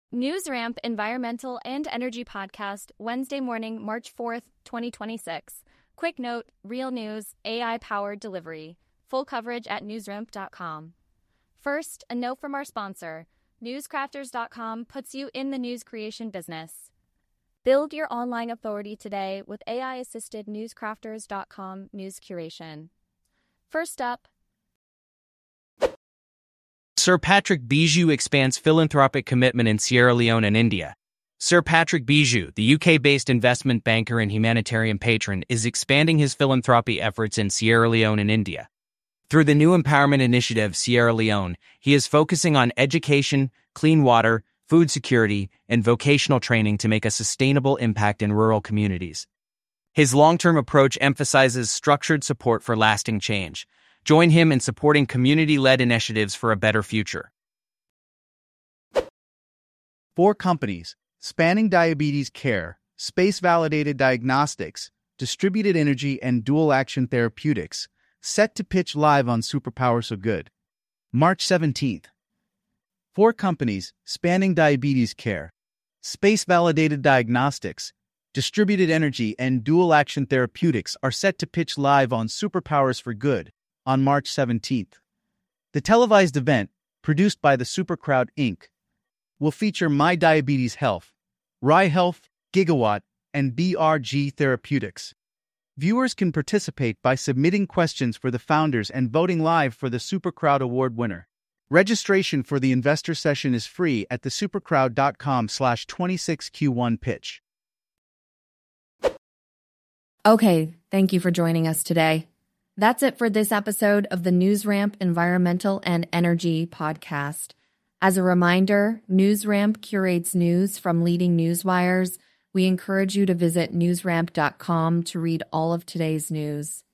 NewsRamp Environmental and Energy Podcast, Wednesday morning, March 4th, 2026. Quick note, real news, AI-powered delivery. Full coverage at newsramp.com. First, a note from our sponsor. Newscrafters.com puts you in the news creation business. Build your online authority today with AI-assisted newscrafters.com news curation. First up, Sir Patrick Bijou expands philanthropic commitment in Sierra Leone and India. Sir Patrick Bijou, the UK-based investment banker and humanitarian patron, is expanding his philanthropy efforts in Sierra Leone and India. Through the New Empowerment Initiative Sierra Leone, he is focusing on education, clean water, food security, and vocational training to make a sustainable impact in rural communities. His long-term approach emphasizes structured support for lasting change. Join him in supporting community-led initiatives for a better future. 4 companies, spanning diabetes care, space-validated diagnostics, distributed energy, and dual-action therapeutics, set to pitch live on Superpower So Good. March 17th. 4 companies, spanning diabetes care, space-validated diagnostics, distributed energy, and dual-action therapeutics are set to pitch live on Superpowers for Good on March 17th. The televised event, produced by the Supercrowd Inc., will feature My Diabetes Health, Rye Health, Gigawatt, and BRG Therapeutics. Viewers can participate by submitting questions for the founders and voting live for the Supercrowd Award winner. Registration for the investor session is free at thesupercrowd.com/26Q1pitch. Okay, thank you for joining us today. That's it for this episode of the NewsRamp Environmental and Energy Podcast. As a reminder, NewsRamp curates news from leading news wires. We encourage you to visit newsramp.com to read all of today's news.